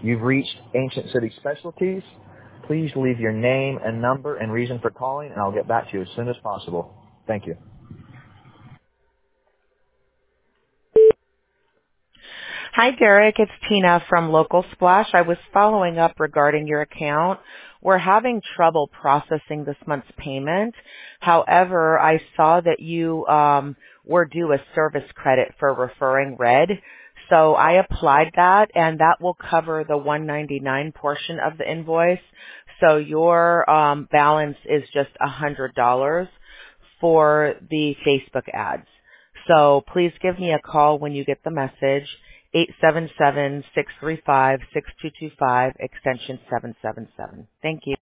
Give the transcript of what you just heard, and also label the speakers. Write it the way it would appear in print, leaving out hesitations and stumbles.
Speaker 1: You've reached Ancient City Specialties. Please leave your name and number and reason for calling, and I'll get back to you as soon as possible. Thank you.
Speaker 2: Hi, Derek. It's Tina from Local Splash. I was following up regarding your account. We're having trouble processing this month's payment. However, I saw that you were due a service credit for referring Red. So I applied that, and that will cover the $199 portion of the invoice. So your balance is just $100 for the Facebook ads. So please give me a call when you get the message. 877-635-6225, extension 777. Thank you.